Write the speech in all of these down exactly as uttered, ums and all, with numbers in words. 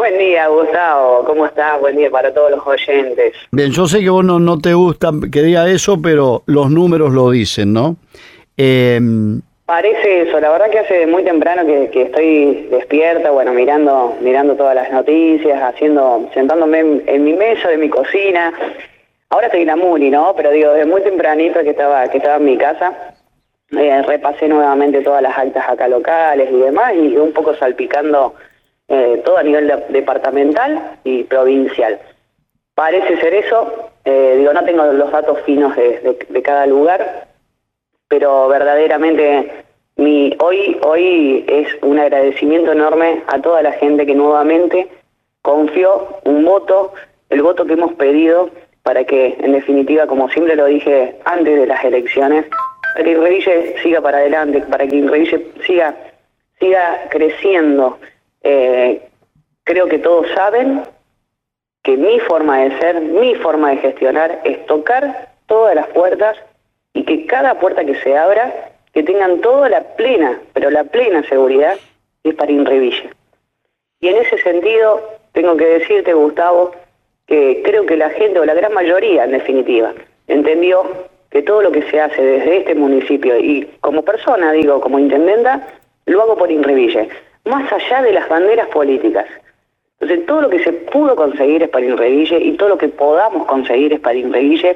Buen día, Gustavo. ¿Cómo estás? Buen día para todos los oyentes. Bien, yo sé que vos no, no te gusta que diga eso, pero los números lo dicen, ¿no? Eh... Parece eso. La verdad que hace muy temprano que, que estoy despierta, bueno, mirando mirando todas las noticias, haciendo, sentándome en, en mi mesa de mi cocina. Ahora estoy en la Muni, ¿no? Pero digo, desde muy tempranito que estaba que estaba en mi casa, eh, repasé nuevamente todas las actas acá locales y demás, y un poco salpicando eh, todo a nivel de, departamental y provincial. Parece ser eso. Eh, digo, no tengo los datos finos de, de, de cada lugar, pero verdaderamente mi hoy hoy es un agradecimiento enorme a toda la gente que nuevamente confió un voto, el voto que hemos pedido para que, en definitiva, como siempre lo dije antes de las elecciones, para que Inreville siga para adelante, para que Inreville siga, siga creciendo. Eh, creo que todos saben que mi forma de ser, mi forma de gestionar es tocar todas las puertas y que cada puerta que se abra, que tengan toda la plena, pero la plena seguridad, es para Inreville. Y en ese sentido, tengo que decirte, Gustavo, que creo que la gente, o la gran mayoría en definitiva, entendió que todo lo que se hace desde este municipio, y como persona, digo, como intendenta, lo hago por Inreville, más allá de las banderas políticas. Entonces, todo lo que se pudo conseguir es para Inreville, y todo lo que podamos conseguir es para Inreville.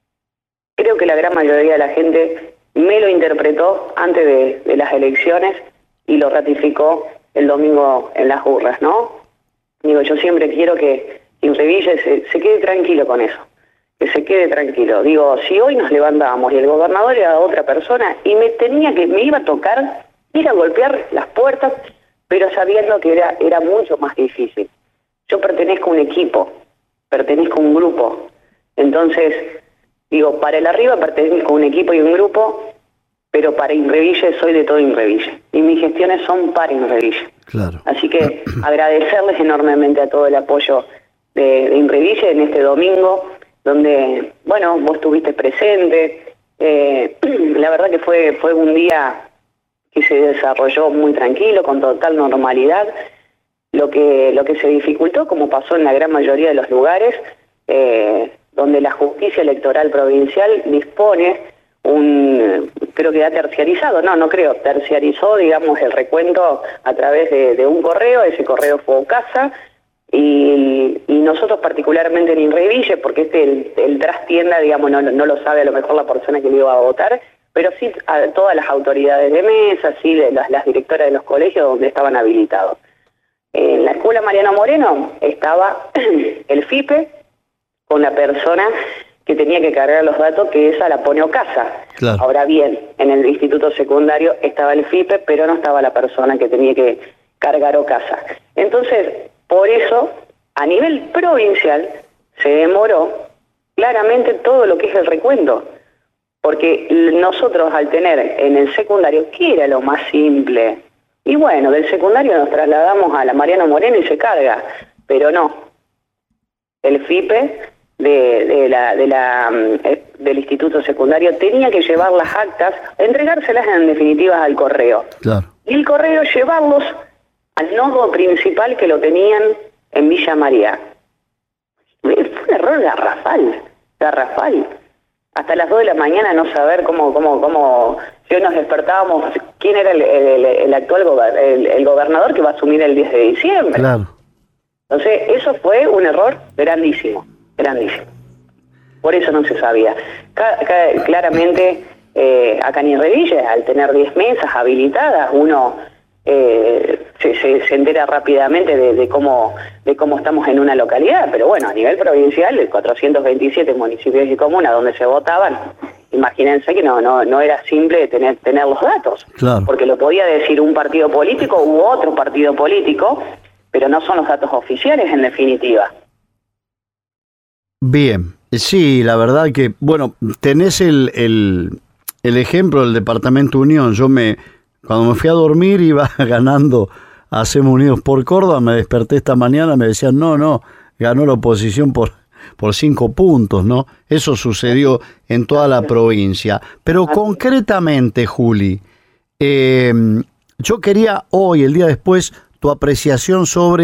Creo que la gran mayoría de la gente me lo interpretó antes de, de las elecciones y lo ratificó el domingo en las urnas, ¿no? Digo, yo siempre quiero que Inreville se, se quede tranquilo con eso, que se quede tranquilo. Digo, si hoy nos levantamos y el gobernador era otra persona y me tenía que, me iba a tocar ir a golpear las puertas, pero sabiendo que era, era mucho más difícil. Yo pertenezco a un equipo, pertenezco a un grupo, entonces, digo, para el arriba pertenezco a un equipo y un grupo, pero para Inreville soy de todo Inreville. Y mis gestiones son para Inreville. Claro. Así que agradecerles enormemente a todo el apoyo de, de Inreville en este domingo, donde, bueno, vos estuviste presente. Eh, la verdad que fue, fue un día que se desarrolló muy tranquilo, con total normalidad. Lo que, lo que se dificultó, como pasó en la gran mayoría de los lugares, eh, donde la justicia electoral provincial dispone un, creo que ha terciarizado, no, no creo, terciarizó, digamos, el recuento a través de, de un correo. Ese correo fue Ocasa, y, y nosotros particularmente en Inreville, porque este el, el trastienda, digamos, no, no lo sabe a lo mejor la persona que le iba a votar, pero sí a todas las autoridades de mesa, sí las, las directoras de los colegios donde estaban habilitados. En la escuela Mariano Moreno estaba el F I P E, con la persona que tenía que cargar los datos, que esa la pone Ocasa. Claro. Ahora bien, en el instituto secundario estaba el F I P E, pero no estaba la persona que tenía que cargar Ocasa. Entonces, por eso, a nivel provincial, se demoró claramente todo lo que es el recuento. Porque nosotros, al tener en el secundario, ¿qué era lo más simple? Y bueno, del secundario nos trasladamos a la Mariano Moreno y se carga, pero no. El F I P E de, de la, de la, del instituto secundario tenía que llevar las actas, entregárselas en definitiva al correo. Claro. Y el correo llevarlos al nodo principal que lo tenían en Villa María. Fue un error garrafal, garrafal. Hasta las dos de la mañana no saber cómo, cómo, cómo, si hoy nos despertábamos, quién era el, el, el actual gober, el, el gobernador que va a asumir el diez de diciembre. Claro. Entonces, eso fue un error grandísimo, grandísimo. Por eso no se sabía. Ca- ca- claramente, eh, acá en Inreville, al tener diez mesas habilitadas, uno eh, se, se, se entera rápidamente de, de cómo de cómo estamos en una localidad, pero bueno, a nivel provincial, el cuatrocientos veintisiete municipios y comunas donde se votaban, imagínense que no no no era simple tener tener los datos, claro, porque lo podía decir un partido político u otro partido político, pero no son los datos oficiales en definitiva. Bien, sí, la verdad que, bueno, tenés el, el, el ejemplo del Departamento Unión. Yo me, cuando me fui a dormir iba ganando Hacemos Unidos por Córdoba, me desperté esta mañana, me decían, no, no, ganó la oposición por, por cinco puntos, ¿no? Eso sucedió en toda la provincia. Pero concretamente, Juli, eh, yo quería hoy, el día después, tu apreciación sobre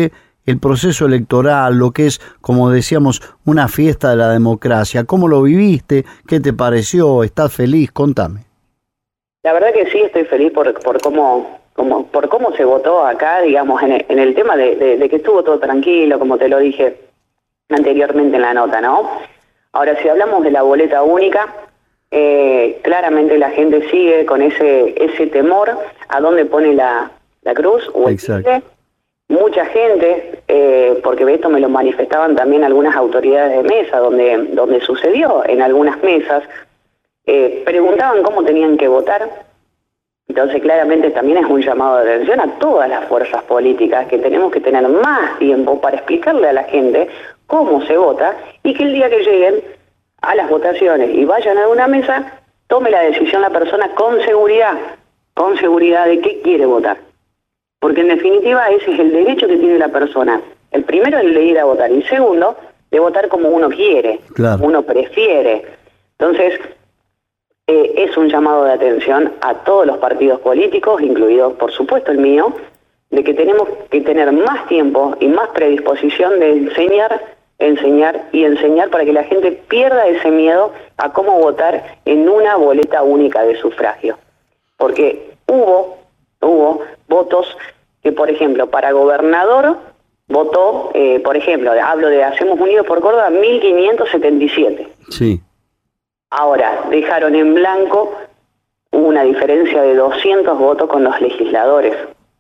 el proceso electoral, lo que es, como decíamos, una fiesta de la democracia. ¿Cómo lo viviste? ¿Qué te pareció? ¿Estás feliz? Contame. La verdad que sí, estoy feliz por, por cómo... Como por cómo se votó acá, digamos, en el, en el tema de, de, de que estuvo todo tranquilo, como te lo dije anteriormente en la nota, ¿no? Ahora, si hablamos de la boleta única, eh, claramente la gente sigue con ese ese temor a dónde pone la, la cruz o el tilde. Mucha gente, eh, porque esto me lo manifestaban también algunas autoridades de mesa, donde, donde sucedió en algunas mesas, eh, preguntaban cómo tenían que votar. Entonces, claramente también es un llamado de atención a todas las fuerzas políticas, que tenemos que tener más tiempo para explicarle a la gente cómo se vota y que el día que lleguen a las votaciones y vayan a una mesa, tome la decisión la persona con seguridad, con seguridad de qué quiere votar. Porque en definitiva ese es el derecho que tiene la persona. El primero es el de ir a votar y segundo, de votar como uno quiere, claro, como uno prefiere. Entonces, Eh, es un llamado de atención a todos los partidos políticos, incluido por supuesto el mío, de que tenemos que tener más tiempo y más predisposición de enseñar, enseñar y enseñar para que la gente pierda ese miedo a cómo votar en una boleta única de sufragio. Porque hubo, hubo votos que, por ejemplo, para gobernador votó, eh, por ejemplo, hablo de Hacemos Unidos por Córdoba, mil quinientos setenta y siete. Sí. Ahora, dejaron en blanco una diferencia de doscientos votos con los legisladores.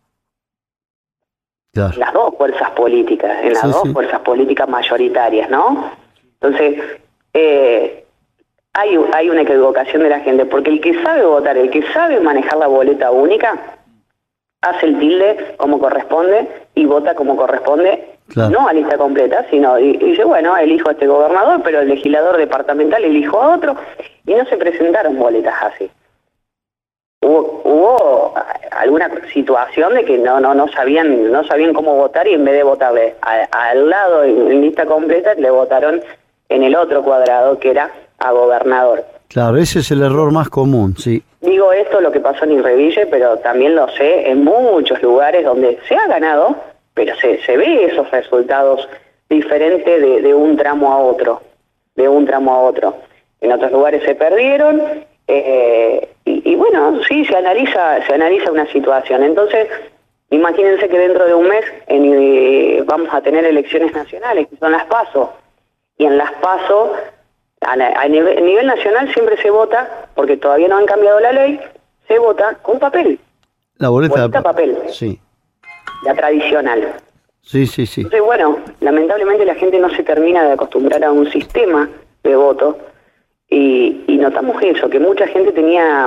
Claro. Las dos fuerzas políticas, en las sí, dos sí. fuerzas políticas mayoritarias, ¿no? Entonces, eh, hay, hay una equivocación de la gente, porque el que sabe votar, el que sabe manejar la boleta única, hace el tilde como corresponde y vota como corresponde. Claro. No a lista completa, sino y, y dice, bueno, elijo a este gobernador, pero el legislador departamental elijo a otro, y no se presentaron boletas así. Hubo, hubo alguna situación de que no no no sabían no sabían cómo votar y en vez de votarle a, al lado en, en lista completa, le votaron en el otro cuadrado que era a gobernador. Claro, ese es el error más común, sí. Digo esto, lo que pasó en Irreville, pero también lo sé en muchos lugares donde se ha ganado, pero se, se ve esos resultados diferentes de, de un tramo a otro, de un tramo a otro. En otros lugares se perdieron, eh, y, y bueno, sí, se analiza se analiza una situación. Entonces, imagínense que dentro de un mes en, eh, vamos a tener elecciones nacionales, que son las PASO, y en las PASO, a, la, a, nivel, a nivel nacional siempre se vota, porque todavía no han cambiado la ley, se vota con papel. La boleta, boleta de papel. Sí. La tradicional. Sí, sí, sí. Entonces, bueno, lamentablemente la gente no se termina de acostumbrar a un sistema de voto y, y notamos eso, que mucha gente tenía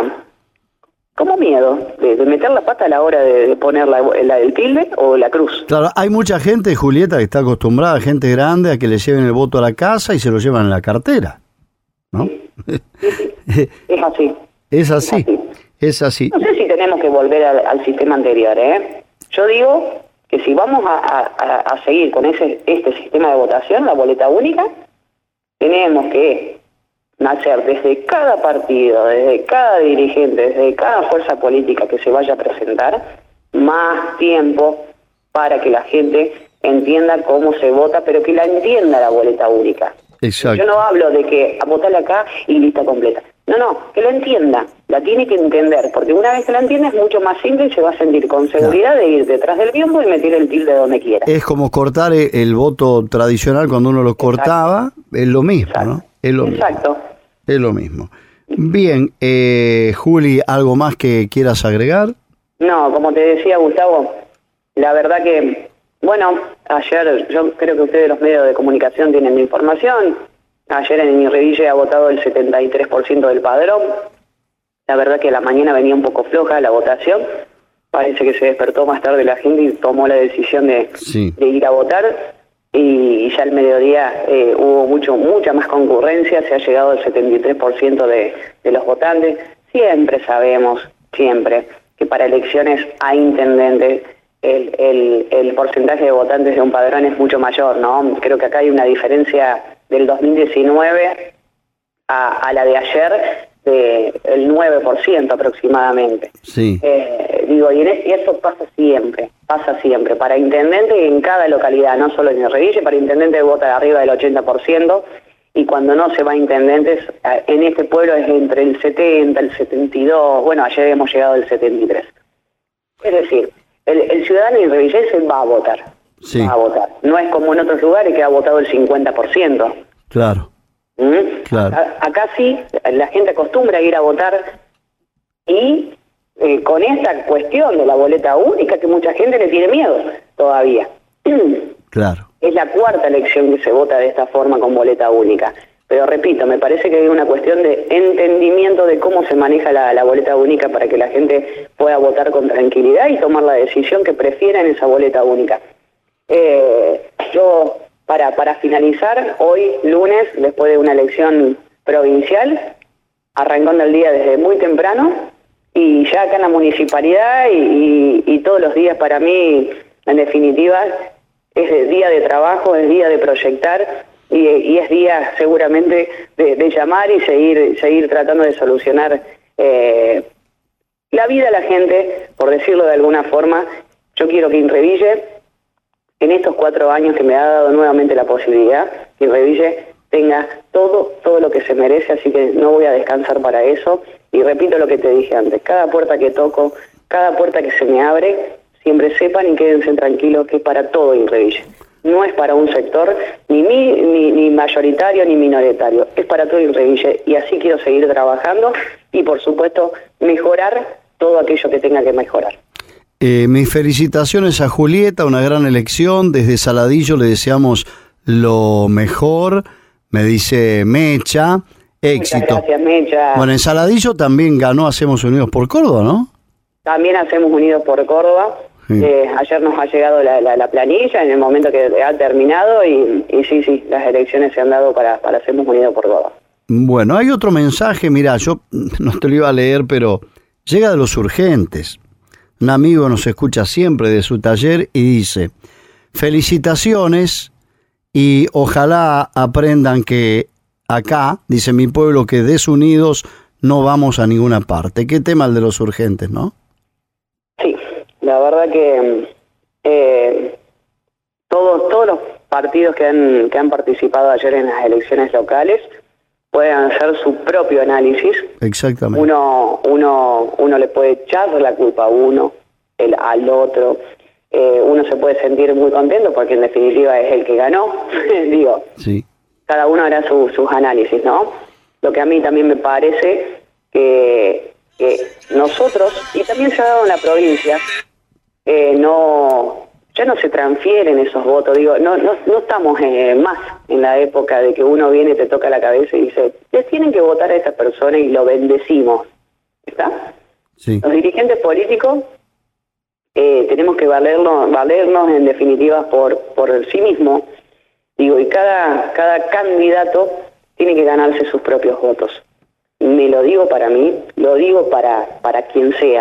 como miedo de, de meter la pata a la hora de, de poner la, la del tilde o la cruz. Claro, hay mucha gente, Julieta, que está acostumbrada, gente grande, a que le lleven el voto a la casa y se lo llevan en la cartera, ¿no? Sí, sí. Es así. Es así, es así. Es así. No sé si tenemos que volver al, al sistema anterior, ¿eh? Yo digo que si vamos a, a, a seguir con ese este sistema de votación, la boleta única, tenemos que nacer desde cada partido, desde cada dirigente, desde cada fuerza política que se vaya a presentar, más tiempo para que la gente entienda cómo se vota, pero que la entienda la boleta única. Exacto. Yo no hablo de que votarle acá y lista completa. No, no, que la entienda, la tiene que entender, porque una vez que la entiende es mucho más simple y se va a sentir con seguridad claro. de ir detrás del biombo y meter el tilde donde quiera. Es como cortar el voto tradicional cuando uno lo cortaba, exacto. Es lo mismo, exacto. ¿no? Es lo exacto. Mismo. Es lo mismo. Bien, eh, Juli, ¿algo más que quieras agregar? No, como te decía Gustavo, la verdad que, bueno, ayer yo creo que ustedes los medios de comunicación tienen información. Ayer en Irreville ha votado el setenta y tres por ciento del padrón. La verdad que la mañana venía un poco floja la votación. Parece que se despertó más tarde la gente y tomó la decisión de, sí. de ir a votar. Y ya al mediodía eh, hubo mucho mucha más concurrencia. Se ha llegado al setenta y tres por ciento de, de los votantes. Siempre sabemos, siempre, que para elecciones a intendentes el, el, el porcentaje de votantes de un padrón es mucho mayor, ¿no? Creo que acá hay una diferencia del dos mil diecinueve a, a la de ayer de el nueve por ciento aproximadamente. Sí. Eh, digo, y, en, y eso pasa siempre, pasa siempre. Para intendente en cada localidad, no solo en el Reville, para intendente vota arriba del ochenta por ciento, y cuando no se va a intendentes, en este pueblo es entre el setenta, el setenta y dos, bueno, ayer hemos llegado al setenta y tres. Es decir, el, el ciudadano irrevillense va a votar, sí. va a votar. No es como en otros lugares que ha votado el cincuenta por ciento. Claro. ¿Mm? Claro. A, acá sí, la gente acostumbra a ir a votar y eh, con esta cuestión de la boleta única que mucha gente le tiene miedo todavía. Claro. Es la cuarta elección que se vota de esta forma con boleta única. Pero repito, me parece que hay una cuestión de entendimiento de cómo se maneja la, la boleta única para que la gente pueda votar con tranquilidad y tomar la decisión que prefiera en esa boleta única. Eh, yo, para, para finalizar, hoy, lunes, después de una elección provincial, arrancando el día desde muy temprano, y ya acá en la municipalidad y, y, y todos los días para mí, en definitiva, es día de trabajo, es día de proyectar y, y es día seguramente de, de llamar y seguir seguir tratando de solucionar eh, la vida a la gente, por decirlo de alguna forma. Yo quiero que Inreville, en estos cuatro años que me ha dado nuevamente la posibilidad, que Inreville tenga todo, todo lo que se merece, así que no voy a descansar para eso. Y repito lo que te dije antes, cada puerta que toco, cada puerta que se me abre, siempre sepan y quédense tranquilos que es para todo Inreville. No es para un sector ni, mi, ni, ni mayoritario ni minoritario, es para todo Inreville. Y así quiero seguir trabajando y, por supuesto, mejorar todo aquello que tenga que mejorar. Eh, mis felicitaciones a Julieta, una gran elección. Desde Saladillo le deseamos lo mejor. Me dice Mecha, éxito. Muchas gracias, Mecha. Bueno, en Saladillo también ganó Hacemos Unidos por Córdoba, ¿no? También Hacemos Unidos por Córdoba. Sí. Eh, ayer nos ha llegado la, la, la planilla en el momento que ha terminado y, y sí, sí, las elecciones se han dado para, para Hacemos Unidos por Córdoba. Bueno, hay otro mensaje, mira, yo no te lo iba a leer, pero llega de Los Urgentes. Un amigo nos escucha siempre de su taller y dice: felicitaciones y ojalá aprendan que acá, dice mi pueblo, que desunidos no vamos a ninguna parte. ¿Qué tema el de Los Urgentes, no? Sí, la verdad que eh, todos todos los partidos que han que han participado ayer en las elecciones locales pueden hacer su propio análisis. Exactamente. Uno uno uno le puede echar la culpa a uno, el al otro. Eh, uno se puede sentir muy contento porque en definitiva es el que ganó. Digo, sí. Cada uno hará su, sus análisis, ¿no? Lo que a mí también me parece que, que nosotros, y también se ha dado en la provincia, eh, no ya no se transfieren esos votos. Digo, no no, no estamos eh, más en la época de que uno viene, te toca la cabeza y dice, les tienen que votar a esta persona y lo bendecimos. ¿Está? Sí. Los dirigentes políticos eh, tenemos que valernos, valernos en definitiva por, por sí mismos. Digo, y cada, cada candidato tiene que ganarse sus propios votos. Me lo digo para mí, lo digo para, para quien sea,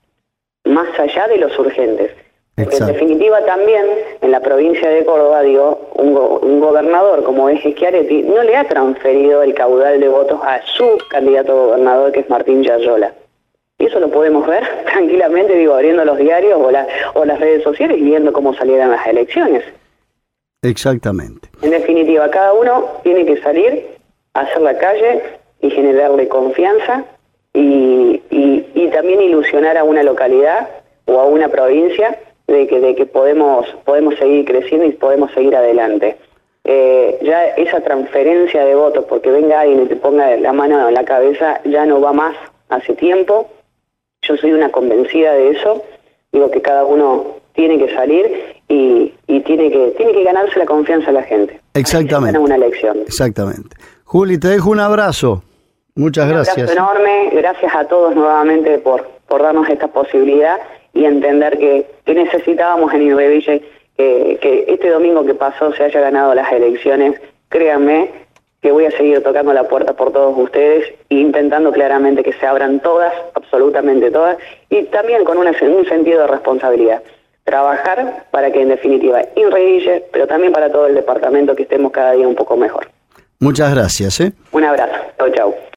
más allá de los urgentes. Porque en definitiva también en la provincia de Córdoba, digo, un, go, un gobernador como es Schiaretti no le ha transferido el caudal de votos a su candidato a gobernador, que es Martín Yarlora. Y eso lo podemos ver tranquilamente, digo, abriendo los diarios o, la, o las redes sociales y viendo cómo salieron las elecciones. Exactamente. En definitiva, cada uno tiene que salir a hacer la calle y generarle confianza y, y, y también ilusionar a una localidad o a una provincia de que de que podemos podemos seguir creciendo y podemos seguir adelante. Eh, ya esa transferencia de votos, porque venga alguien y te ponga la mano en la cabeza, ya no va más hace tiempo. Yo soy una convencida de eso. Digo que cada uno tiene que salir y, y tiene que tiene que ganarse la confianza de la gente. Exactamente. Una elección. Exactamente. Juli, te dejo un abrazo. Muchas gracias. Un abrazo enorme. Gracias a todos nuevamente por, por darnos esta posibilidad y entender que, que necesitábamos en Inreville que, que este domingo que pasó se haya ganado las elecciones. Créanme que voy a seguir tocando la puerta por todos ustedes e intentando claramente que se abran todas, absolutamente todas, y también con una, un sentido de responsabilidad. Trabajar para que en definitiva Inreville, pero también para todo el departamento, que estemos cada día un poco mejor. Muchas gracias. ¿eh? Un abrazo. Chau, chau.